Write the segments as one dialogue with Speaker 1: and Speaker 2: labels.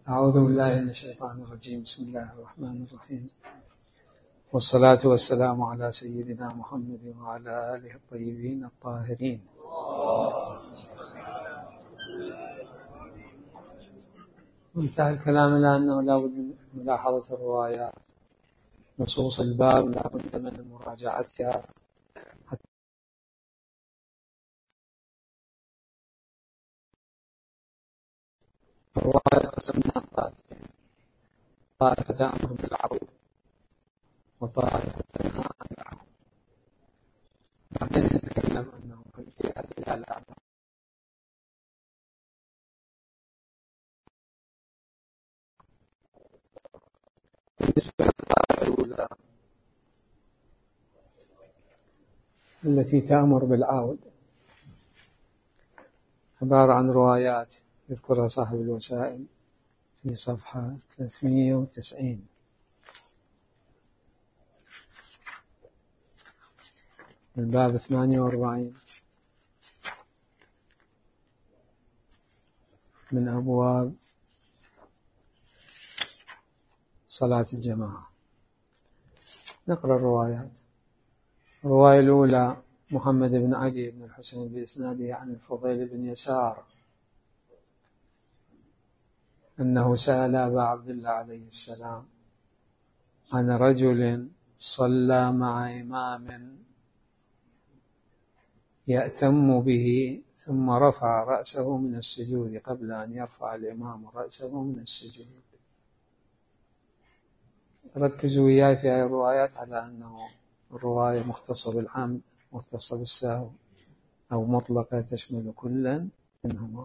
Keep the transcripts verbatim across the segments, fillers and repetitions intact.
Speaker 1: أعوذ بالله من الشيطان الرجيم. بسم الله الرحمن الرحيم، والصلاة والسلام على سيدنا محمد وعلى آله الطيبين الطاهرين. انتهى الكلام إلى أنه لا بد من ملاحظة الروايات، نصوص الباب لا بد من مراجعتها. الرواية قسمناها طائفتين: طائفة تأمر بالعفو وطائفة تنهى عن العفو. بعدين نتكلم أنه في هذه الآلام. بالنسبة للطائفة الأولى التي تأمر بالعود، عبارة عن روايات يذكرها صاحب الوسائل في صفحة ثلاثمئة وتسعين. الباب ثمانية وأربعين من أبواب صلاة الجماعة. نقرأ الروايات. الرواية الأولى: محمد بن علي بن الحسين بإسناده عن الفضيل بن يسار أنه سأل أبا عبد الله عليه السلام عن رجل صلى مع إمام يأتم به ثم رفع رأسه من السجود قبل أن يرفع الإمام رأسه من السجود. ركزوا وياي في هذه الروايات على أنه الرواية مختصة بالعمد، مختصة بالسهو، أو مطلقة تشمل كلا منهما.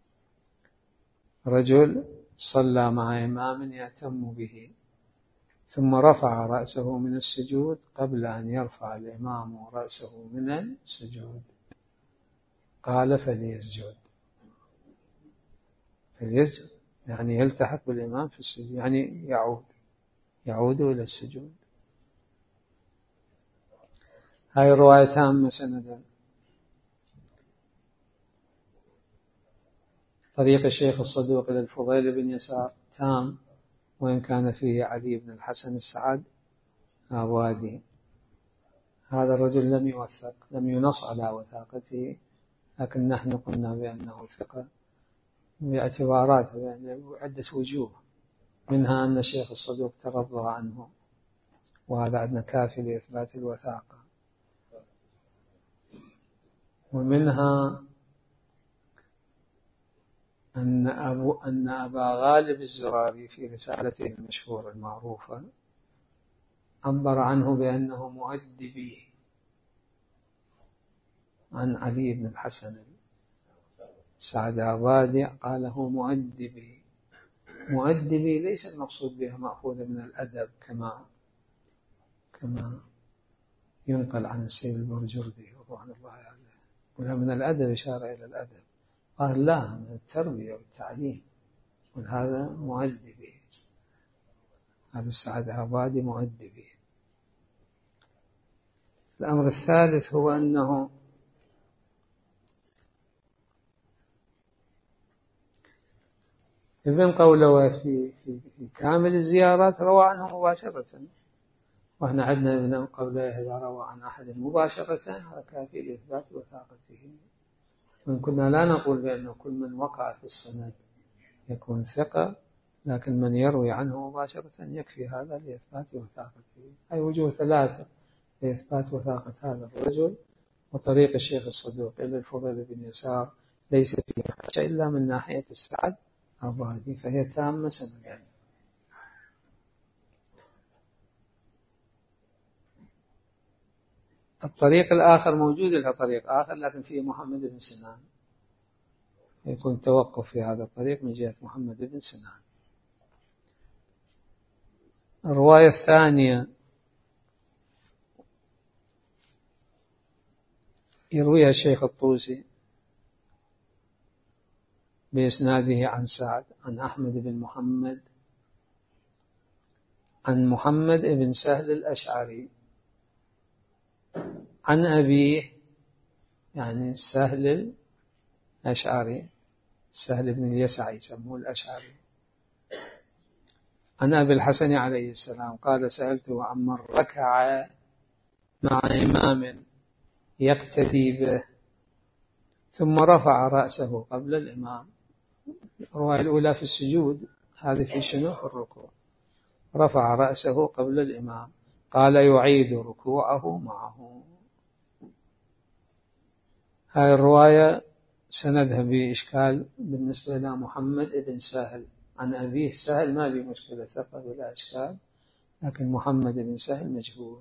Speaker 1: رجل صلى مع إمام يأتم به ثم رفع رأسه من السجود قبل أن يرفع الإمام رأسه من السجود، قال فليسجد. فليسجد يعني يلتحق بالإمام في السجود، يعني يعود يعود إلى السجود. هاي الرواية تامة سندا. طريق الشيخ الصدوق إلى الفضيل بن يسار تام، وإن كان فيه علي بن الحسن السعد آوادي. هذا الرجل لم يوثق، لم ينص على وثاقته، لكن نحن قلنا بأنه ثقة باعتبارات عدة وجوه، منها أن الشيخ الصدوق ترضى عنه، وهذا عندنا كافي لإثبات الوثاقة. ومنها أن, أبو أن أبا غالب الزراري في رسالته المشهورة المعروفة عبر عنه بأنه مؤدبي عن علي بن الحسن السعدآبادي، قاله مؤدبي. مؤدبي ليس المقصود بها مأخوذة من الأدب كما كما ينقل عن السيد البرجردي رضوان الله عليه، ولا من الأدب إشارة إلى الأدب. قال لا، من التربية والتعليم، وهذا مؤدبي. هذا السعدآبادي مؤدبي. الأمر الثالث هو أنه ابن قولوى في, في, في كامل الزيارات روى عنه مباشرة، وإحنا عندنا ابن قولوى إذا روى عن أحد مباشرة هذا كافي لإثبات وثاقته. وإن كنا لا نقول بأنه كل من وقع في السند يكون ثقة، لكن من يروي عنه مباشرة يكفي هذا لإثبات وثاقته. أي وجوه ثلاثة لإثبات وثاقة هذا الرجل. وطريق الشيخ الصدوق إلى الفضيل بن يسار ليس فيها حاجة إلا من ناحية السعد آبادي، فهي تامة سندا. الطريق الآخر موجود له طريق آخر لكن فيه محمد بن سنان، يكون توقف في هذا الطريق من جهة محمد بن سنان. الرواية الثانية يرويها الشيخ الطوسي بإسناده عن سعد عن أحمد بن محمد عن محمد بن سهل الأشعري عن أبيه، يعني سهل الأشعري، سهل بن اليسعي يسموه الأشعري، عن أبي الحسن عليه السلام قال سألته عمن ركع مع إمام يقتدي به ثم رفع رأسه قبل الإمام. الرواية الأولى في السجود، هذه في شنو؟ في الركوع. رفع رأسه قبل الإمام، قال يعيد ركوعه معه. هذه الرواية سندها بإشكال بالنسبة إلى محمد بن سهل عن أبيه. سهل ما به مشكلة، ثقة بلا إشكال، لكن محمد بن سهل مجهول،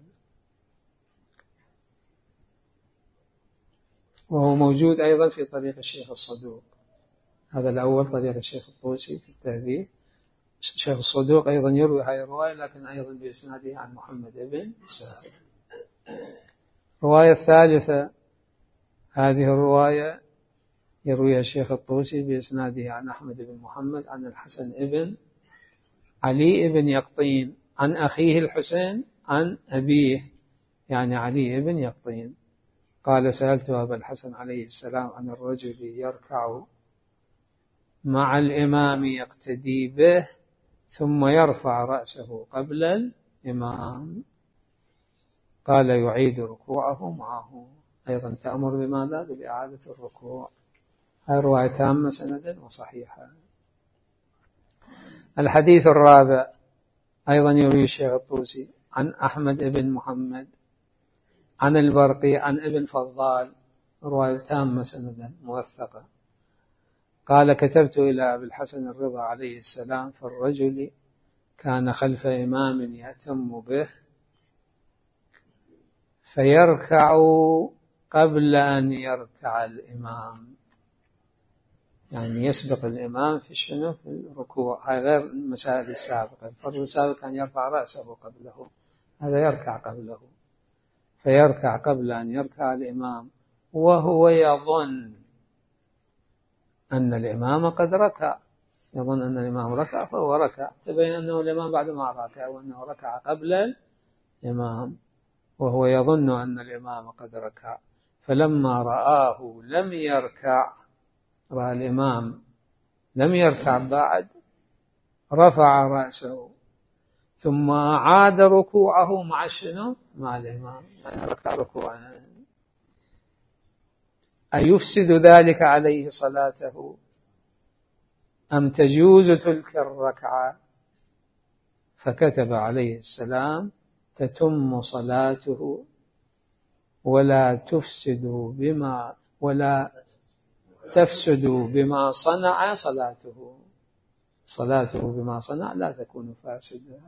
Speaker 1: وهو موجود أيضا في طريق الشيخ الصدوق. هذا الأول طريق الشيخ الطوسي في التهذيب. الشيخ الصدوق أيضا يروي هذه الرواية، لكن أيضا بإسناده عن محمد بن سهل. الرواية الثالثة، هذه الرواية يرويها الشيخ الطوسي بإسناده عن أحمد بن محمد عن الحسن بن علي بن يقطين عن أخيه الحسين عن أبيه، يعني علي بن يقطين، قال سألت أبا الحسن عليه السلام عن الرجل يركع مع الإمام يقتدي به ثم يرفع رأسه قبل الإمام، قال يعيد ركوعه معه. أيضا تأمر بماذا؟ بالإعادة الركوع. هذه رواية تامة سندا وصحيحة. الحديث الرابع أيضا يروي الشيخ الطوسي عن أحمد بن محمد عن البرقي عن ابن فضال، رواية تامة سندا موثقة. قال كتبت إلى أبي الحسن الرضا عليه السلام في الرجل كان خلف إمام يأتم به فيركع قبل أن يركع الإمام، يعني يسبق الإمام في شنو؟ في الركوع. هذا غير المسائل السابقة. الفرض السابق كان يرفع رأسه قبله، هذا يركع قبله. فيركع قبل أن يركع الإمام وهو يظن أن الإمام قد ركع، يظن أن الإمام ركع فهو ركع، تبين أنه الإمام بعد ما ركع وأنه ركع قبل الإمام، وهو يظن أن الإمام قد ركع. فلما رآه لم يركع، رأى الإمام لم يركع بعد، رفع رأسه ثم عاد ركوعه مع شنو؟ مع الإمام، يعني ركع ركوعا. أيفسد ذلك عليه صلاته أم تجوز تلك الركعة؟ فكتب عليه السلام تتم صلاته ولا تفسد بما ولا تفسد بما صنع صلاته، صلاته بما صنع لا تكون فاسدة.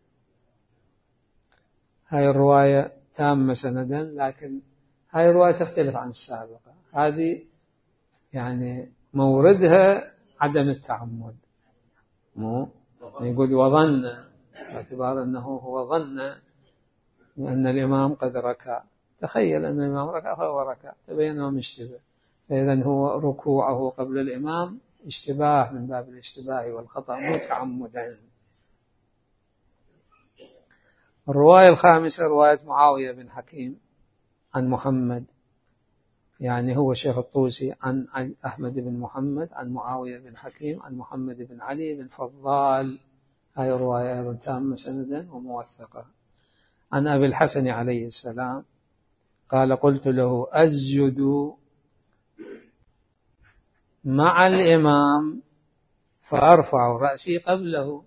Speaker 1: هاي الرواية تامة سندا، لكن هاي الرواية تختلف عن السابقة. هذه يعني موردها عدم التعمد، مو يقول وظن، باعتبار أنه هو ظن أن الإمام قد ركع، تخيل أن الإمام ركع فهو ركع، تبين أنه مشتبه. فإذن هو ركوعه قبل الإمام اشتباه من باب الاشتباه والخطأ، مو تعمدا. الرواية الخامسة رواية معاوية بن حكيم عن محمد، يعني هو شيخ الطوسي عن أحمد بن محمد عن معاوية بن حكيم عن محمد بن علي بن فضال. هذه الرواية أيضا تامة سندا وموثقة. عن أبي الحسن عليه السلام قال قلت له أسجد مع الإمام فأرفع رأسي قبله،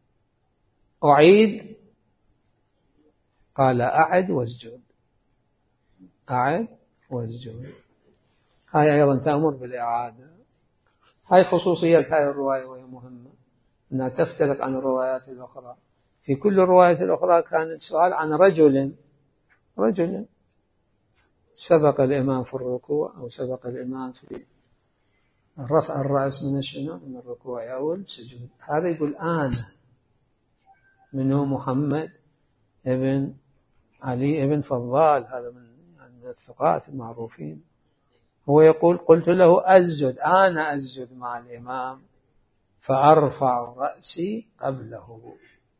Speaker 1: أعيد؟ قال أعد واسجد، أعد واسجد. هاي أيضا تأمر بالإعادة. هاي خصوصية هاي الرواية وهي مهمة، أنها تفترق عن الروايات الأخرى. في كل الروايات الأخرى كان السؤال عن رجل رجل سبق الإمام في الركوع أو سبق الإمام في رفع الرأس من الشنو؟ من الركوع أو السجود. هذا يقول أنا منه محمد ابن علي ابن فضال، هذا من يعني الثقات المعروفين. هو يقول قلت له أسجد، أنا أسجد مع الإمام فأرفع رأسي قبله.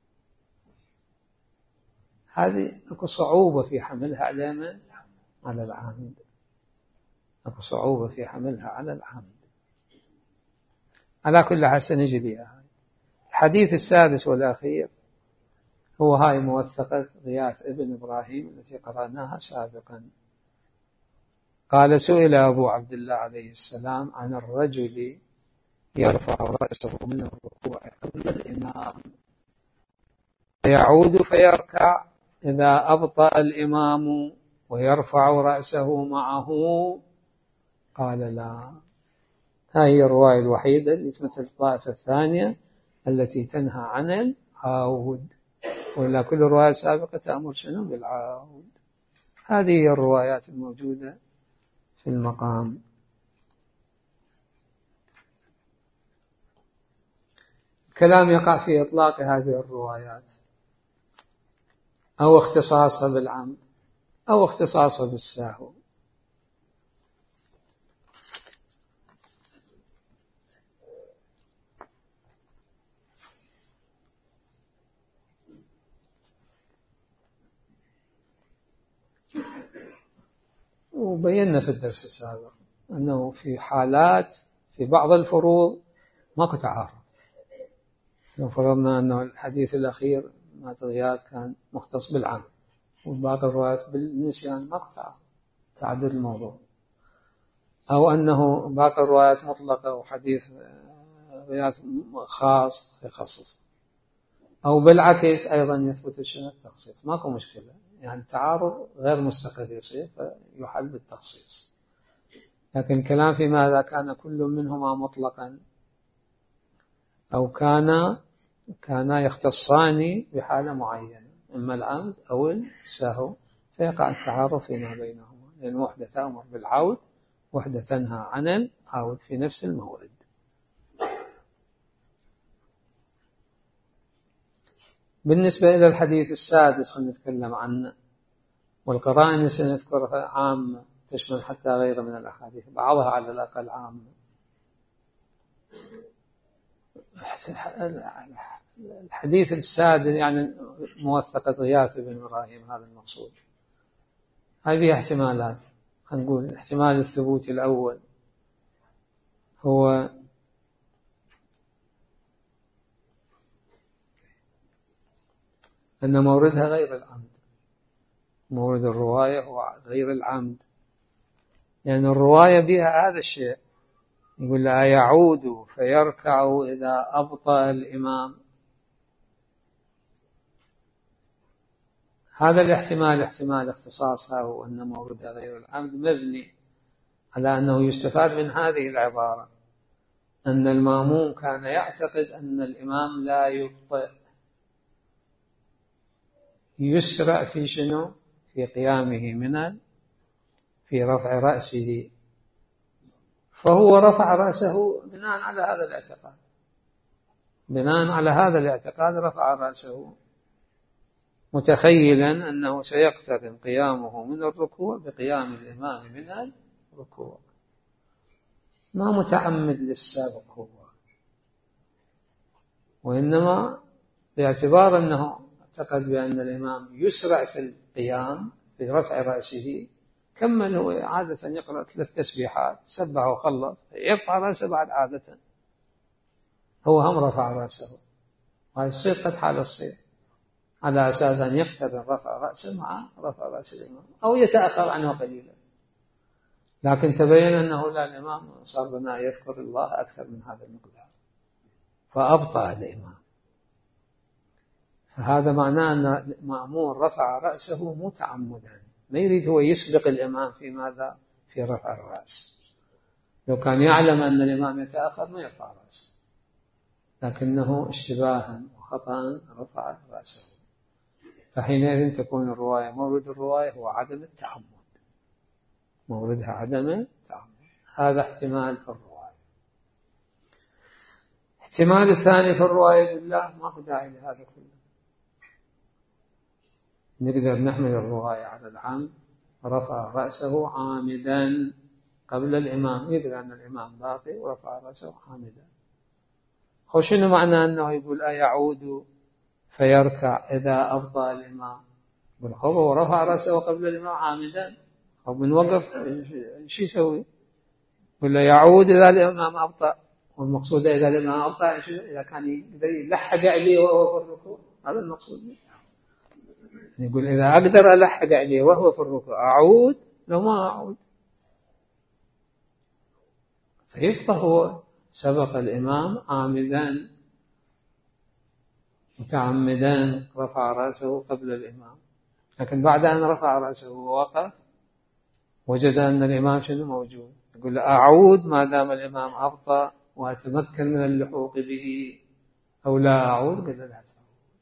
Speaker 1: هذه أكو صعوبة في حملها على من؟ على العامد، أكو صعوبة في حملها على العامد. على كل حال سنجد لها. الحديث السادس والأخير هو هاي موثقة غياث ابن إبراهيم التي قرأناها سابقا. قال: سئل أبو عبد الله عليه السلام عن الرجل يرفع رأسه من الركوع قبل الإمام فيعود فيركع إذا أبطأ الإمام ويرفع رأسه معه. قال: لا. هذه الرواية الوحيدة اللي تمثل الطائفة الثانية التي تنهى عن العود، ولا كل الروايات السابقة تأمر شنو؟ بالعود. هذه هي الروايات الموجودة في المقام. الكلام يقع في إطلاق هذه الروايات أو اختصاصها بالعمد أو اختصاصها بالسهو. وبينا في الدرس السابق أنه في حالات في بعض الفروض ماكو تعارض. لو فرضنا أنه الحديث الأخير مات غياث كان مختص بالعمد والباقي الروايات بالنسيان، ماكو تعارض، تعدد الموضوع. أو أنه باقي الروايات مطلقة وحديث غياث خاص يخصص، أو بالعكس أيضا يثبت شنو؟ التخصيص. ماكو مشكلة، يعني تعارض غير مستقر يصير فيحل بالتخصيص. لكن الكلام فيما إذا كان كل منهما مطلقا أو كان كان يختصان بحالة معينة، إما العمد أو السهو، فيقع التعارض فيما بينهما، لأن وحدة تأمر بالعود وحدة تنهى عن العود في نفس المورد. بالنسبة إلى الحديث السادس خلينا نتكلم عنه، والقرائن سنذكرها عامة تشمل حتى غير من الأحاديث، بعضها على الأقل عامة. الحديث السادس يعني موثقة غياث بن إبراهيم، هذا المقصود. هذه احتمالات. خلينا نقول الاحتمال الثبوتي الأول هو أن موردها غير العمد، مورد الرواية هو غير العمد، لأن يعني الرواية بها هذا الشيء. يقول: لا يعود فيركع إذا أبطأ الإمام. هذا الاحتمال احتمال اختصاصها وأن موردها غير العمد مبني على أنه يستفاد من هذه العبارة أن المأموم كان يعتقد أن الإمام لا يبطئ، يسرع في شنو؟ في قيامه من في رفع رأسه، فهو رفع رأسه بناء على هذا الاعتقاد، بناء على هذا الاعتقاد رفع رأسه متخيلا أنه سيقترن قيامه من الركوع بقيام الإمام من الركوع، ما متعمد للسابق هو، وإنما باعتبار أنه اعتقد بأن الإمام يسرع في القيام في رفع رأسه، كمل هو عادة يقرأ ثلاث تسبيحات، سبح وخلص، يرفع رأسه بعد عادة، هو هم رفع رأسه، وهذا الصير قد حال الصير على أساس أن يقترن رفع رأسه مع رفع رأس الإمام أو يتأخر عنه قليلا. لكن تبين أنه لا، الإمام صار بنا يذكر الله أكثر من هذا المقدار فأبطأ الإمام، فهذا معناه أن المأمور رفع رأسه متعمدا، ما يريد هو يسبق الإمام في ماذا؟ في رفع الرأس. لو كان يعلم أن الإمام يتأخر ما يرفع رأسه، لكنه اشتباها وخطأ رفع رأسه، فحينئذ تكون الرواية مورد الرواية هو عدم التعمد، موردها عدم التعمد. هذا احتمال في الرواية. احتمال الثاني في الرواية بالله ما داعي لهذا كله، نقدر نحمل الرواية على العمد، رفع رأسه عامدا قبل الإمام، يدري أن الإمام باقي ورفع رأسه عامدا. خوشنا معنى أنه يقول أيعود فيركع إذا أبطأ الإمام، بالخبر ورفع رأسه قبل الإمام عامدا، أو من وقف شو يسوي؟ ولا يعود إذا الإمام أبطأ والمقصود إذا الإمام أبطأ إذا كان يقدر يلحق عليه وهو في الركوع، هذا المقصود. يقول إذا أقدر ألحق عليه وهو في الركوع أعود، لو ما أعود فيبقى هو سبق الإمام عامدا متعمدا رفع رأسه قبل الإمام، لكن بعد أن رفع رأسه ووقف وجد أن الإمام شنو موجود، يقول أعود ما دام الإمام أبطأ وأتمكن من اللحوق به أو لا أعود؟ قال لا تعود.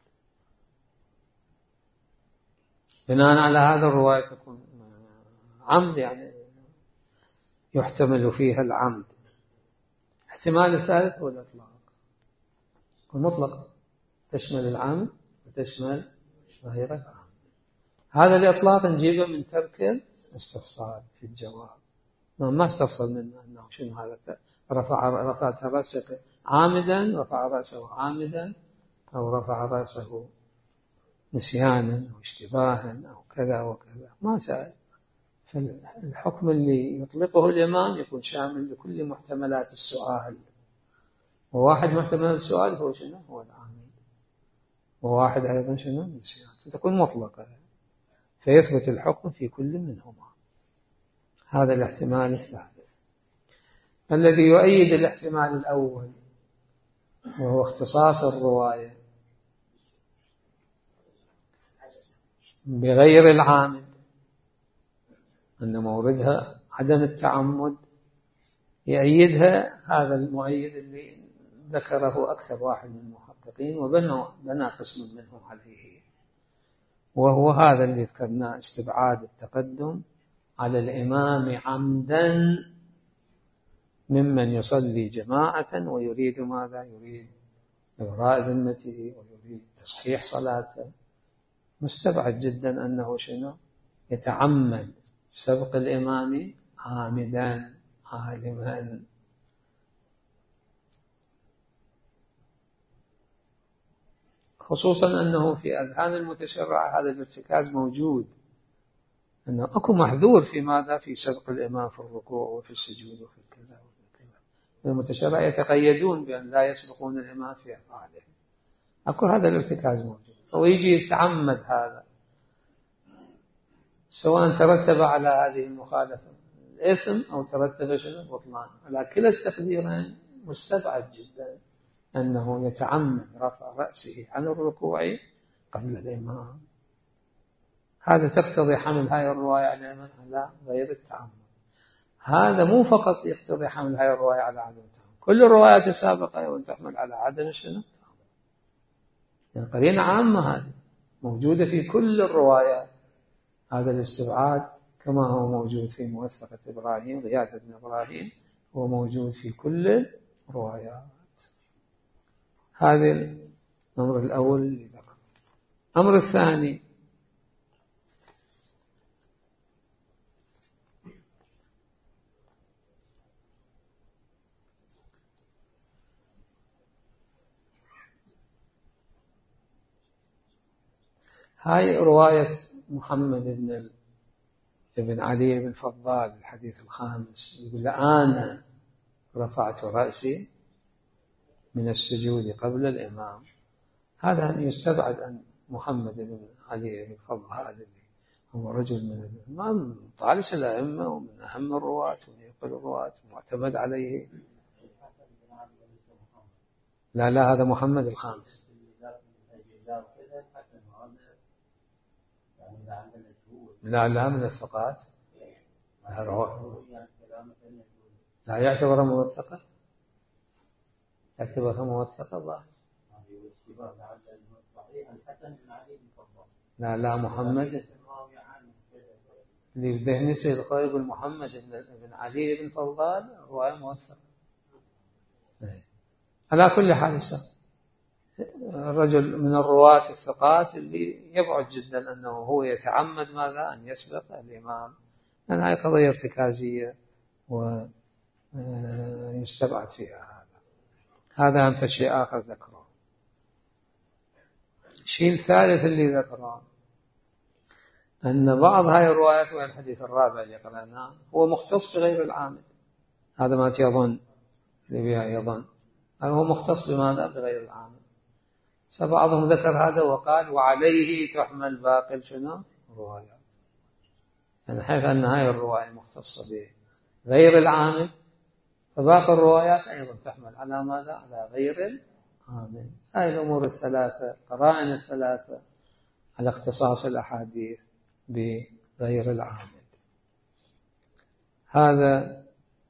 Speaker 1: بناء على هذا الرواية تكون عمد، يعني يحتمل فيها العمد. احتمال الثالث هو الإطلاق، المطلق تشمل العمد وتشمل غير العمد. هذا الإطلاق نجيبه من ترك الاستفصال في الجواب، ما استفصل منه أنه شنو هذا، رفع رفعت رأسه عامدا، رفع رأسه عامدا، أو رفع رأسه نسيانا أو اشتباها أو كذا وكذا، ما سأل. فالحكم اللي يطلقه الإمام يكون شامل لكل محتملات السؤال، وواحد محتملات السؤال هو شنو؟ هو العامد، وواحد أيضا شنو؟ النسيان، فتكون مطلقة فيثبت الحكم في كل منهما. هذا الاحتمال الثالث. الذي يؤيد الاحتمال الأول وهو اختصاص الرواية بغير العامد، أن موردها عدم التعمد، يؤيدها هذا المؤيد اللي ذكره أكثر واحد من المحققين وبنى بنى قسم منهم عليه، وهو هذا اللي ذكرناه، استبعاد التقدم على الإمام عمدا ممن يصلي جماعة ويريد ماذا؟ يريد إبراء ذمته ويريد تصحيح صلاته. مستبعد جدا أنه شنو؟ يتعمد سبق الإمام عامدا عالما. خصوصا أنه في أذهان المتشرع هذا الارتكاز موجود، أنه أكو محذور في ماذا؟ في سبق الإمام في الركوع وفي السجود وفي كذا وكذا. المتشرع يتقيدون بأن لا يسبقون الإمام في أفعاله، أكو هذا الارتكاز موجود، ويجي يتعمد هذا، سواء ترتب على هذه المخالفة الإثم أو ترتب شنو؟ البطلان. على كلا التقديرين مستبعد جدا أنه يتعمد رفع رأسه عن الركوع قبل الإمام. هذا تقتضي حمل هاي الرواية على من؟ على غير التعمد. هذا مو فقط يقتضي حمل هاي الرواية على عدم التعمد، كل الروايات السابقة أيضا تحمل على عدم شنو؟ التعمد. يعني قرينة عامة هذه موجودة في كل الروايات. هذا الاستبعاد كما هو موجود في موثقة إبراهيم غياث بن إبراهيم هو موجود في كل الروايات. هذا الأمر الأول اللي ذكر. الأمر الثاني هاي رواية محمد بن ابن علي بن فضال الحديث الخامس، يقول أنا رفعت رأسي من السجود قبل الإمام. هذا يستبعد أن محمد بن علي بن فضال هو رجل من الإمام طالس الأئمة ومن أهم الرواة ويقل الرواة معتمد عليه. لا لا هذا محمد الخامس. لا لا من الثقات، لا يعتبر موثقة، يعتبرها موثقة الله. لا لا محمد اللي بذهني سيد قائب محمد بن علي بن فضال رواية موثقة. على كل حال الرجل من الرواة الثقات اللي يبعد جدا أنه هو يتعمد ماذا؟ أن يسبق الإمام، لأن هذه قضية ارتكازية ويستبعد فيها هذا. هذا أنفى شيء آخر ذكره. الشيء الثالث اللي ذكره أن بعض هاي الروايات والحديث الرابع اللي قرأناه هو مختص بغير العامد. هذا ما تظن اللي بها أيضا هو مختص بماذا؟ بغير العامل. فبعضهم ذكر هذا وقال وعليه تحمل باقي شنو؟ الروايات، يعني حيث أن هاي الرواية مختصة بغير العامل فباقي الروايات أيضا تحمل على ماذا؟ على غير العامل. هاي الأمور الثلاثة، قرائن الثلاثة على اختصاص الأحاديث بغير العامل. هذا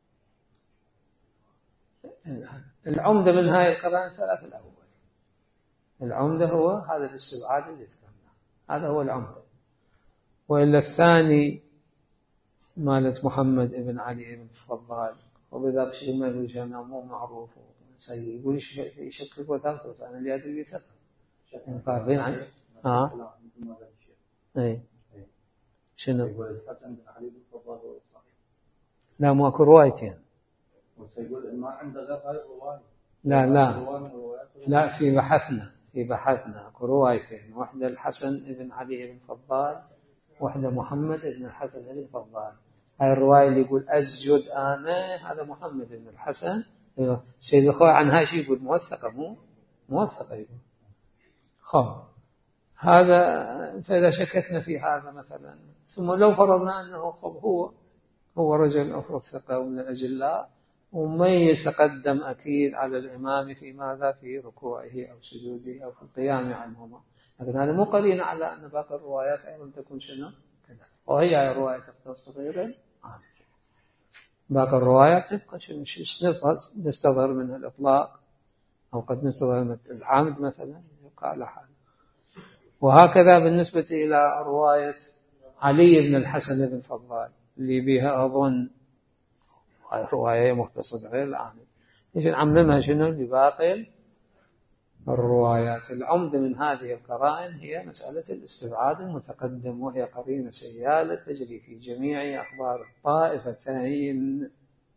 Speaker 1: العمدة من هاي القرائن الثلاثة. الأول العمدة هو هذا الاستبعاد اللي ذكرناه، هذا هو العمدة. وإلا الثاني مالت محمد بن علي بن فضال، وبذلك شيء ما يقول شيء مو معروف سيء، يقول يشكك وثالث أنا اللي أدري بثقة فارغين عن ها أي شنو يقول الحسن بن علي بن فضال هو صحيح. لا مو أكو روايتين، وسيقول ما عنده غير هاي الرواية. لا لا لا في بحثنا في بحثنا أكو روايتين، واحدة الحسن بن علي بن فضال، واحدة محمد بن الحسن بن فضال. هاي الرواية اللي يقول أسجد أنا هذا محمد بن الحسن. سيد الخوي عن هاي شيء يقول موثقة، مو موثقة يقول خب. هذا فإذا شككنا في هذا مثلا، ثم لو فرضنا أنه خب هو هو رجل أفرض ثقة ومن الأجلاء وما يتقدم أكيد على الإمام في ماذا؟ في ركوعه أو سجوده أو في القيام عنهما، لكن هذا مو قرين على أن باقي الروايات أيضا تكون شنو كذا. وهي الرواية تختص بغير عامل، باقي الروايات تبقى شنو نستظهر منها الإطلاق أو قد نستظهر من العامد مثلا يبقى على حال. وهكذا بالنسبة إلى رواية علي بن الحسن بن فضال اللي بها أظن رواية مختصة غير العامل، إيش نعممها شنو لباقي الروايات. العمدة من هذه القرائن هي مسألة الاستبعاد المتقدم، وهي قرينة سيالة تجري في جميع أخبار الطائفتين.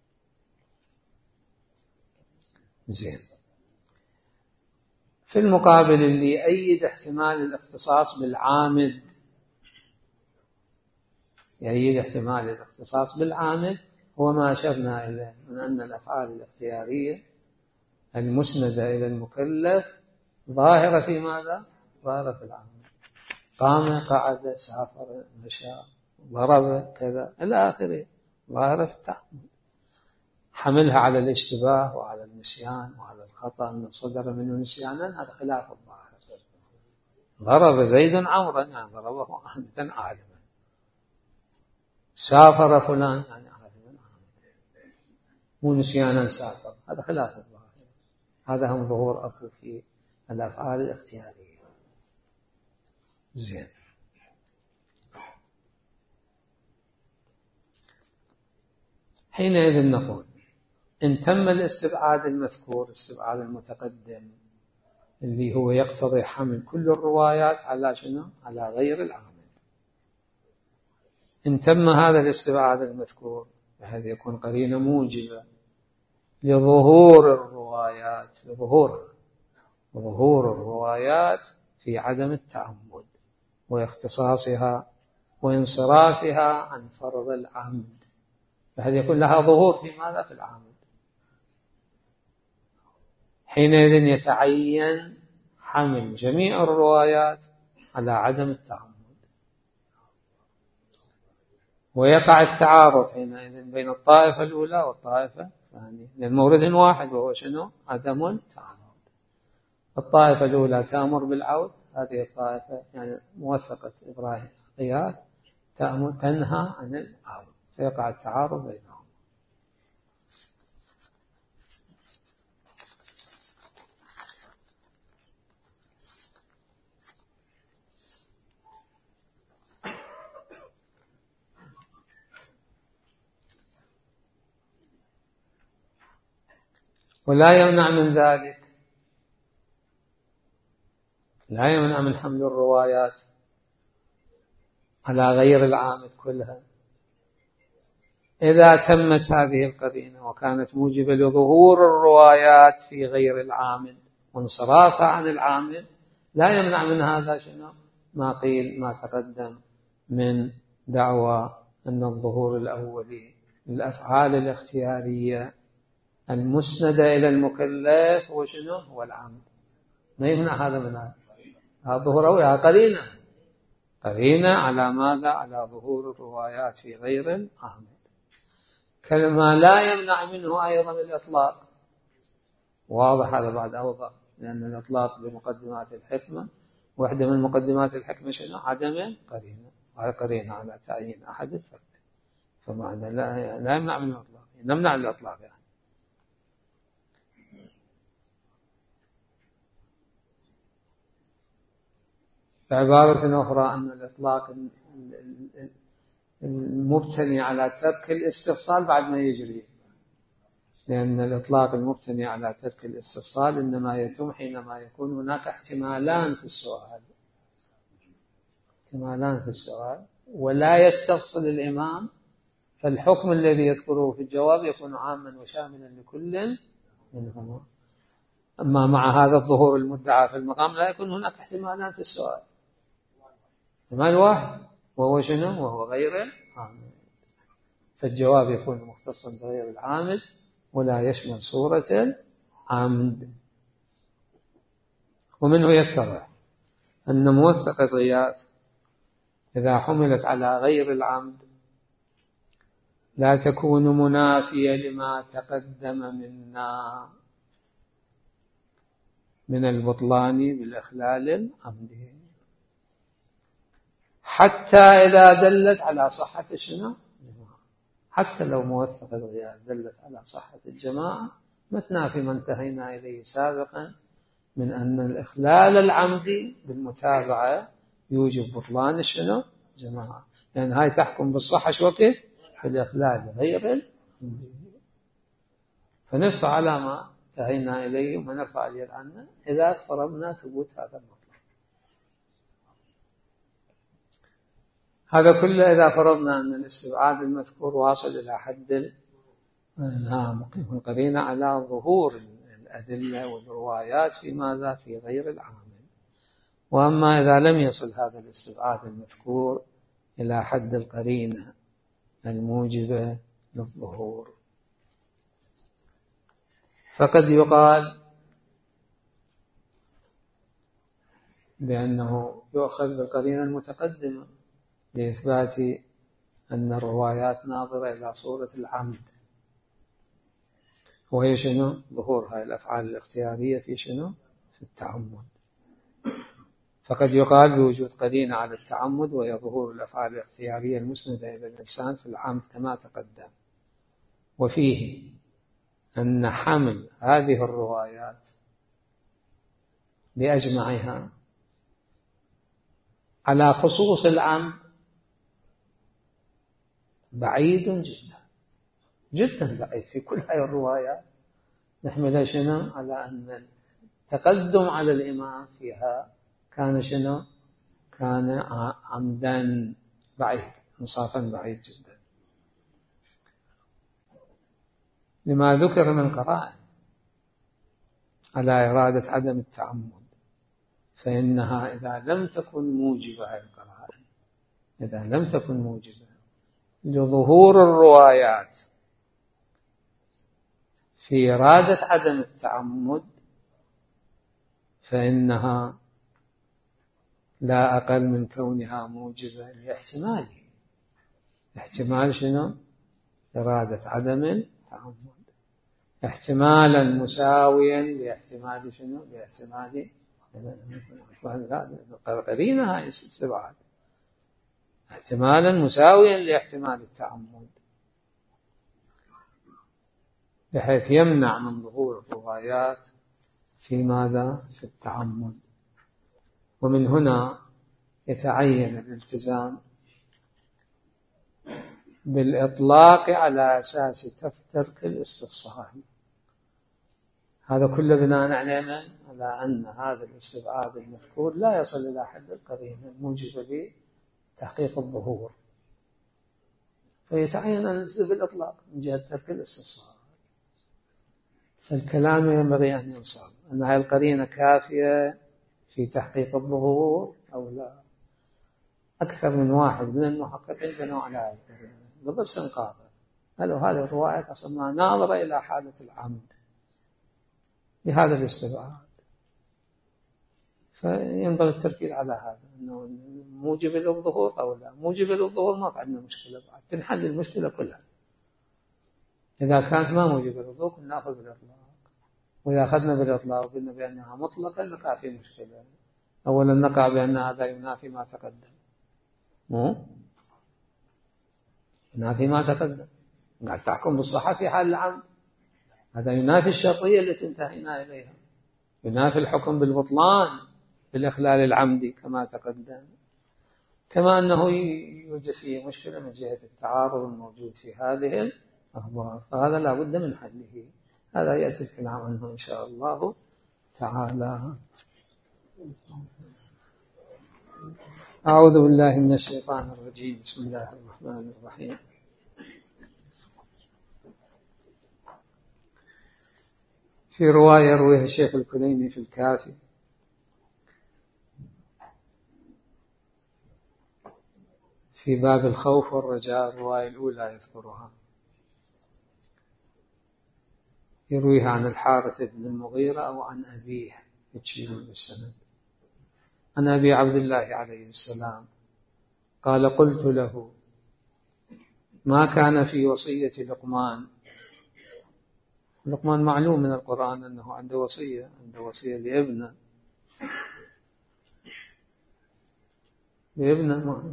Speaker 1: زين. في المقابل اللي يأيد احتمال الاختصاص بالعامد، يأيد احتمال الاختصاص بالعامد هو ما أشرنا إليه من أن الأفعال الاختيارية المسندة إلى المكلف ظاهرة في ماذا؟ ظاهرة في العامد. قام، قعد، سافر، مشى، ضرب، كذا إلى آخره، ظاهرة في التعمد. حملها على الاشتباه وعلى النسيان وعلى الخطأ أنه صدر منه نسيانا، هذا خلاف الظاهر. ضرب زيد عمرا يعني ضربه عامدا عالما، سافر فلان يعني عالما مو نسيانا سافر، هذا خلاف الظاهر. هذا هم ظهور أكو في الأفعال الاختيارية. زين. حينئذ نقول إن تم الاستبعاد المذكور، استبعاد المتقدم اللي هو يقتضي حمل كل الروايات على شنو؟ على غير العامل. إن تم هذا الاستبعاد المذكور بهذا يكون قرينة موجبة لظهور الروايات، لظهور ظهور الروايات في عدم التعمد واختصاصها وانصرافها عن فرض العمد، فهذا يكون لها ظهور في ماذا؟ في العامد. حينئذ يتعين حمل جميع الروايات على عدم التعمد، ويقع التعارض حينئذ بين الطائفة الأولى والطائفة الثانية، لأن مورد واحد وهو شنو؟ عدم التعمد. الطائفة الأولى تأمر بالعود، هذه الطائفة يعني موثقة إبراهيم غياث تأمر تنهى عن العود، فيقع التعارض بينهم. ولا يمنع من ذلك، لا يمنع من حمل الروايات على غير العامد كلها إذا تمت هذه القرينة وكانت موجبة لظهور الروايات في غير العامد وانصرافها عن العامد. لا يمنع من هذا شنو؟ ما قيل ما تقدم من دعوى أن الظهور الأولي للأفعال الاختيارية المسند إلى المكلف هو شنو؟ هو العمد. ما يمنع هذا من هذا. هذا ظهور يا قرينة قرينة على ماذا؟ على ظهور الروايات في غير العمد. كلمة لا يمنع منه أيضا الإطلاق، واضح هذا بعد أوضح، لأن الإطلاق بمقدمات الحكمة، واحدة من مقدمات الحكمة شنو؟ عدم قرينة، وهي قرينة على تعيين أحد الفرد، فمعنى لا, لا يمنع منه الإطلاق، نمنع الإطلاق يعني. بعبارة أخرى أن الإطلاق المبتني على ترك الاستفصال بعد ما يجري، لأن الإطلاق المبتني على ترك الاستفصال إنما يتم حينما يكون هناك احتمالان في السؤال، احتمالان في السؤال ولا يستفصل الإمام، فالحكم الذي يذكره في الجواب يكون عاما وشاملا لكل منهما. أما مع هذا الظهور المدعى في المقام لا يكون هناك احتمالان في السؤال، احتمال واحد وهو شنو؟ وهو غير عامل، فالجواب يكون مختصا بغير العامل ولا يشمل صورة العمد. ومنه يتضح أن موثقة غياث إذا حملت على غير العمد لا تكون منافية لما تقدم منا من البطلان بالإخلال العمدي، حتى إذا دلت على صحة شنو؟ حتى لو موثقة الغياث دلت على صحة الجماعة ما تنافي ما انتهينا إليه سابقا من أن الإخلال العمدي بالمتابعة يوجب بطلان شنو؟ جماعة، يعني هاي تحكم بالصحة شو وقت؟ في الإخلال غير العمدي، فنرفع على ما انتهينا إليه وما نرفع اليد عنه إذا فرضنا ثبوت هذا المطلب. هذا كله إذا فرضنا أن الاستبعاد المذكور واصل إلى حد القرينة على ظهور الأدلة والروايات في ماذا؟ في غير العامل. وأما إذا لم يصل هذا الاستبعاد المذكور إلى حد القرينة الموجبة للظهور، فقد يقال بأنه يؤخذ بالقرينة المتقدمة لإثبات أن الروايات ناظرة إلى صورة العمد، وهي شنو؟ ظهور هاي الأفعال الاختيارية في شنو؟ في التعمد. فقد يقال بوجود قرينة على التعمد وهي ظهور الأفعال الاختيارية المسندة إلى الإنسان في العمد كما تقدم، وفيه أن حمل هذه الروايات بأجمعها على خصوص العمد بعيد جدا جدا بعيد. في كل هذه الروايات نحملها شنو؟ على أن التقدم على الإمام فيها كان شنو؟ كان عمدا بعيد، انصافا بعيد جدا، لما ذكر من قرائن على إرادة عدم التعمد، فإنها إذا لم تكن موجبة هذه القرائن، إذا لم تكن موجبة لظهور الروايات في إرادة عدم التعمد، فإنها لا أقل من كونها موجبة لاحتماله. احتمال شنو؟ إرادة عدم التعمد، احتمالا مساويا لاحتمال شنو؟ لاحتمال قرينة هاي استبعاد، احتمالا مساويا لاحتمال التعمد، بحيث يمنع من ظهور الروايات في ماذا؟ في التعمد. ومن هنا يتعين الالتزام بالإطلاق على أساس ترك الاستفصال. هذا كله بناء على على أن هذا الاستبعاد المذكور لا يصل إلى حد القرينة الموجبة لتحقيق الظهور، فيتعين أن نلتزم بالإطلاق من جهة ترك الاستفصال. فالكلام ينبغي أن ينصب أن هذه القرينة كافية في تحقيق الظهور أو لا. أكثر من واحد من المحققين بنوا على هذه القرينة بضرس قاطع، قالوا هذه الرواية أصلا ناظرة إلى حالة العمد بهذا الاستبعاد. فينبغي التركيز على هذا، أنه موجب للظهور أو لا. موجب للظهور ما عندنا مشكلة، بعد تنحل المشكلة كلها. إذا كانت ما موجب للظهور كنا نأخذ بالإطلاق، وإذا أخذنا بالإطلاق وقلنا بأنها مطلقة نقع في مشكلة. أولا نقع بأن هذا ينافي ما تقدم، مو ينافي ما تقدم، قاعد تحكم بالصحة في حال العمد، هذا ينافي الشرطية التي انتهينا إليها، ينافي الحكم بالبطلان بالإخلال العمدي كما تقدم. كما أنه يوجد فيه مشكلة من جهة التعارض الموجود في هذه الأخبار، فهذا لا بد من حله. هذا يأتي الكلام عنه إن شاء الله تعالى. أعوذ بالله من الشيطان الرجيم. بسم الله الرحمن الرحيم. في رواية يرويها الشيخ الكليني في الكافي في باب الخوف والرجاء، الرواية الأولى يذكرها، يرويها عن الحارث بن المغيرة أو عن أبيه يتشير بالسند، عن أبي عبد الله عليه السلام قال: قلت له: ما كان في وصية لقمان. لقمان معلوم من القرآن أنه عنده وصية، عنده وصية لابنه لابنه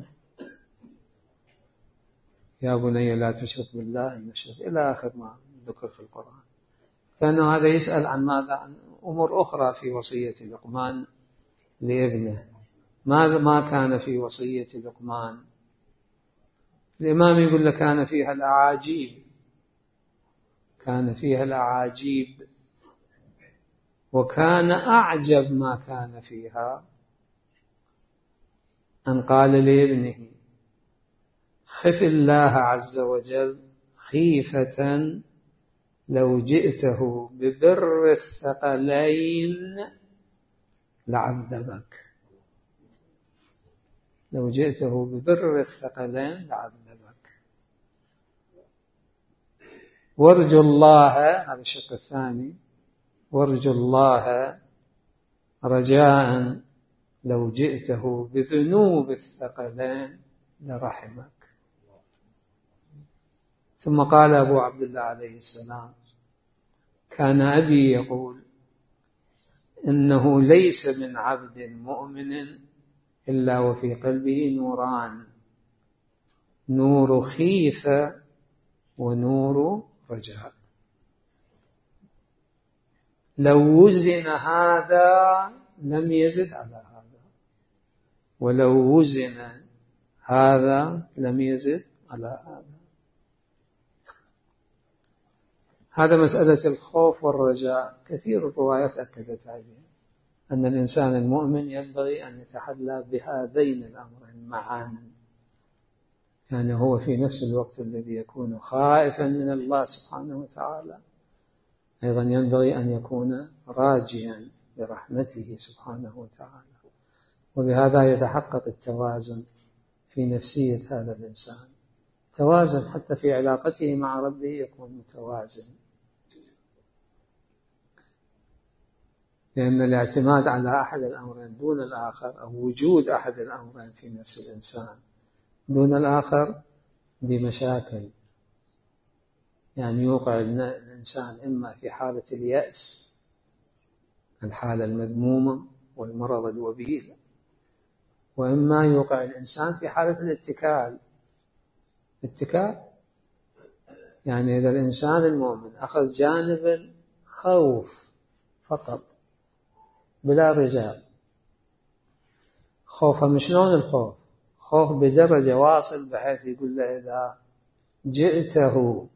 Speaker 1: يا بني لا تشرك بالله إن الشرك، إلى آخر ما ذكر في القرآن. كأنه هذا يسأل عن ماذا؟ عن أمور أخرى في وصية لقمان لابنه. ماذا ما كان في وصية لقمان؟ الإمام يقول لك كان فيها الأعاجيب، كان فيها الأعاجيب، وكان أعجب ما كان فيها أن قال لابنه: خف الله عز وجل خيفة لو جئته ببر الثقلين لعذبك، لو جئته ببر الثقلين لعذبك. وارجو الله، هذا الشق الثاني، وارجو الله رجاء لو جئته بذنوب الثقلين لرحمك. ثم قال أبو عبد الله عليه السلام: كان أبي يقول إنه ليس من عبد مؤمن إلا وفي قلبه نوران، نور خيفة ونور رجاء. لو وزن هذا لم يزد على هذا، ولو وزن هذا لم يزد على هذا. هذا مسألة الخوف والرجاء كثير الروايات أكدت عليه، أن الإنسان المؤمن ينبغي أن يتحلى بهذين الأمرين معا، يعني هو في نفس الوقت الذي يكون خائفا من الله سبحانه وتعالى أيضا ينبغي أن يكون راجيا برحمته سبحانه وتعالى، وبهذا يتحقق التوازن في نفسية هذا الإنسان، توازن حتى في علاقته مع ربه يكون متوازن. لأن الاعتماد على أحد الأمرين دون الآخر، أو وجود أحد الأمرين في نفس الإنسان دون الآخر بمشاكل، يعني يوقع الإنسان إما في حالة اليأس، الحالة المذمومة والمرض الوبيل، وإما يوقع الإنسان في حالة الاتكال. اتكال يعني إذا الإنسان المؤمن أخذ جانب الخوف فقط بلا رجال، خوفه مش شلون الخوف؟ خوف بدرجة واصل بحيث يقول له إذا جئته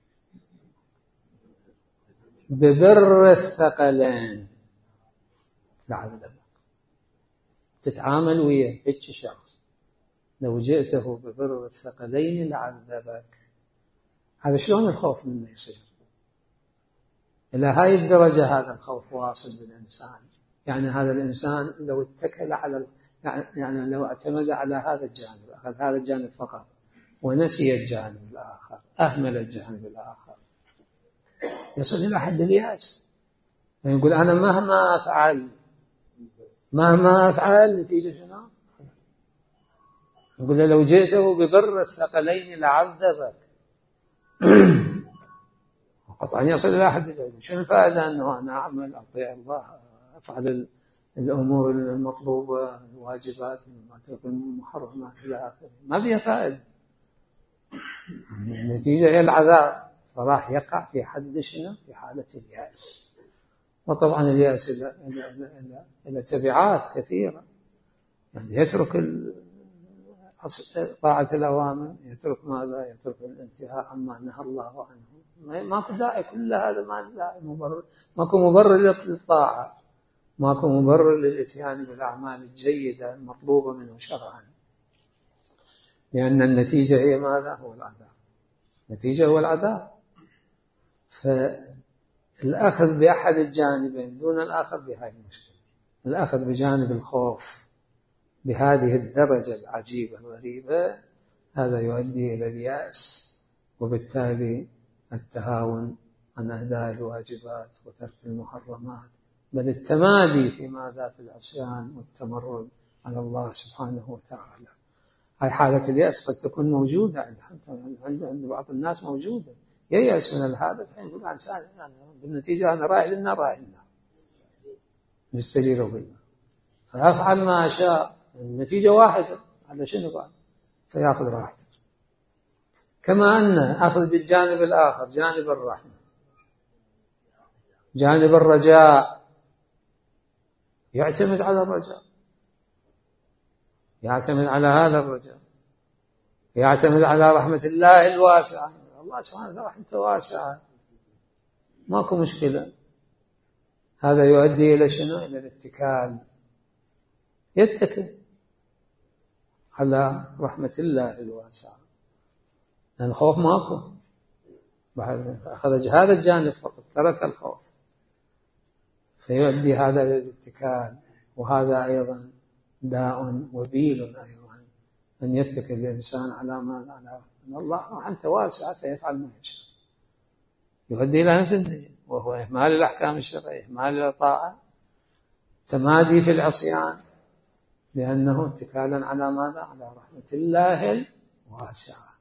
Speaker 1: ببر الثقلين لعذبك. تتعامل وياه هيك شخص، لو جئته ببر الثقلين لعذبك. هذا شلون الخوف منه يصير؟ إلى هاي الدرجة هذا الخوف واصل بالإنسان. يعني هذا الإنسان لو اتكل على، يعني لو اعتمد على هذا الجانب، أخذ هذا الجانب فقط، ونسي الجانب الآخر، أهمل الجانب الآخر، يصل إلى حد اليأس، يقول أنا مهما أفعل مهما أفعل نتيجة شنو؟ يقول لو جئته ببر الثقلين لعذبك. قطعا يصل إلى حد اليأس. شنو الفائدة أنه أنا أعمل أطيع الله أفعل الأمور المطلوبة الواجبات المحرمات إلى آخره، ما فيها فائدة، النتيجة هي العذاب، فراح يقع في حد شنو؟ في حالة اليأس. وطبعا اليأس إلى إلى إلى إلى تبعات كثيرة، يعني يترك طاعة الأوامر، يترك ماذا؟ يترك الانتهاء عما نهى الله عنه، ماكو داعي، كل هذا ما داعي، مبرر، ماكو مبرر للطاعة، ماكو مبرر للإتيان بالأعمال الجيدة المطلوبة منه شرعا، لأن النتيجة هي ماذا؟ هو العذاب، النتيجة هو العذاب. فالأخذ بأحد الجانبين دون الآخر بهذه المشكلة، الأخذ بجانب الخوف بهذه الدرجة العجيبة الغريبة، هذا يؤدي إلى اليأس، وبالتالي التهاون عن أداء الواجبات وترك المحرمات، بل التمادي في ماذا؟ في العصيان والتمرد على الله سبحانه وتعالى. هاي حالة اليأس قد تكون موجودة عند عند بعض الناس، موجودة، ييأس من الهدف، يقول إنسان يعني بالنتيجة أنا رايح للنار رايح للنار، يستجير بالله، فيفعل ما شاء، النتيجة واحدة، على شنو بعد؟ فيأخذ راحته. كما أن أخذ بالجانب الآخر جانب الرحمة، جانب الرجاء، يعتمد على الرجاء، يعتمد على هذا الرجاء، يعتمد على رحمة الله الواسعة، الله سبحانه وتعالى رحمته واسعة، ماكو مشكلة. هذا يؤدي إلى شنو؟ إلى الاتكال، يتكل على رحمة الله الواسعة، لأن الخوف ماكو، أخذ هذا الجانب فقط، ترك الخوف، فيؤدي هذا للاتكال. وهذا أيضا داء وبيل أيضا، أن يتكل الإنسان على ماذا؟ على أن الله رحمته واسعة فيفعل ما يشاء، يؤدي إلى نفس النتيجة، وهو إهمال الأحكام الشرعية، إهمال الطاعة، تمادي في العصيان، لأنه اتكالا على ماذا؟ على رحمة الله الواسعة.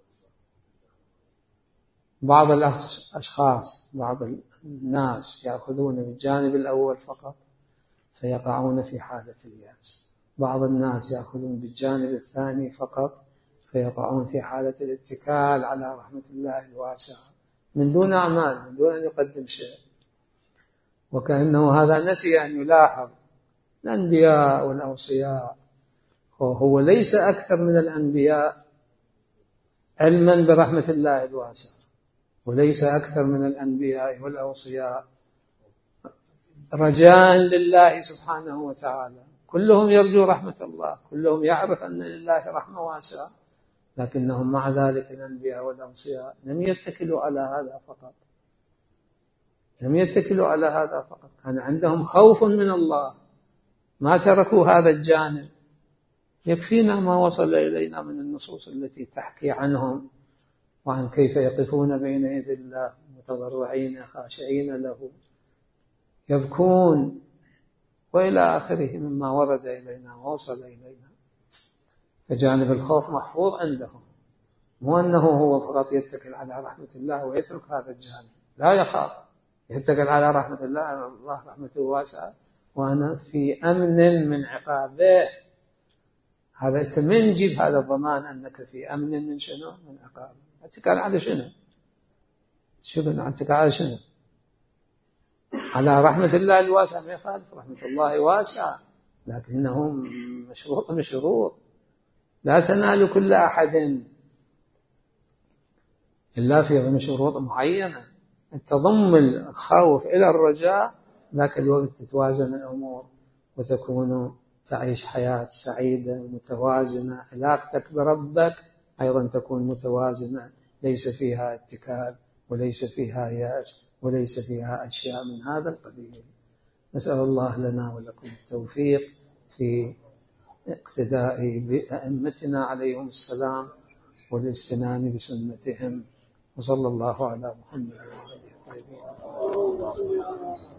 Speaker 1: بعض الأشخاص، بعض الناس يأخذون بالجانب الأول فقط فيقعون في حالة اليأس، بعض الناس يأخذون بالجانب الثاني فقط فيقعون في حالة الاتكال على رحمة الله الواسعة من دون أعمال، من دون أن يقدم شيء. وكأنه هذا نسي أن يلاحظ الأنبياء والأوصياء، هو ليس أكثر من الأنبياء علما برحمة الله الواسعة، وليس أكثر من الأنبياء والأوصياء رجاء لله سبحانه وتعالى، كلهم يرجو رحمة الله، كلهم يعرف أن لله رحمة واسعة، لكنهم مع ذلك الأنبياء والأوصياء لم يتكلوا على هذا فقط، لم يتكلوا على هذا فقط، كان عندهم خوف من الله، ما تركوا هذا الجانب. يكفينا ما وصل إلينا من النصوص التي تحكي عنهم وعن كيف يقفون بين يدي الله متضرعين خاشعين له يبكون وإلى آخره مما ورد إلينا ووصل إلينا. فجانب الخوف محفوظ عندهم، مو أنه هو فقط يتكل على رحمة الله ويترك هذا الجانب، لا يخاف، يتكل على رحمة الله، الله رحمته واسعة وأنا في أمن من عقابه. هذا من جيب هذا الضمان أنك في أمن من شنو؟ من عقابه. اتكال على شنو؟ شنو اتكال على شنو؟ على رحمة الله الواسعة، ما يخالف، رحمة الله واسعة، لكنه مشروط من شروط، لا تنال كل أحد إلا في شروط معينة تضم الخوف إلى الرجاء، ذاك الوقت تتوازن الأمور وتكون تعيش حياة سعيدة متوازنة. علاقتك بربك أيضا تكون متوازنة، ليس فيها اتكال وليس فيها يأس وليس فيها أشياء من هذا القبيل. نسأل الله لنا ولكم التوفيق في اقتداء بأئمتنا عليهم السلام والاستنان بسنتهم، وصلى الله على محمد وعلى آله وصحبه.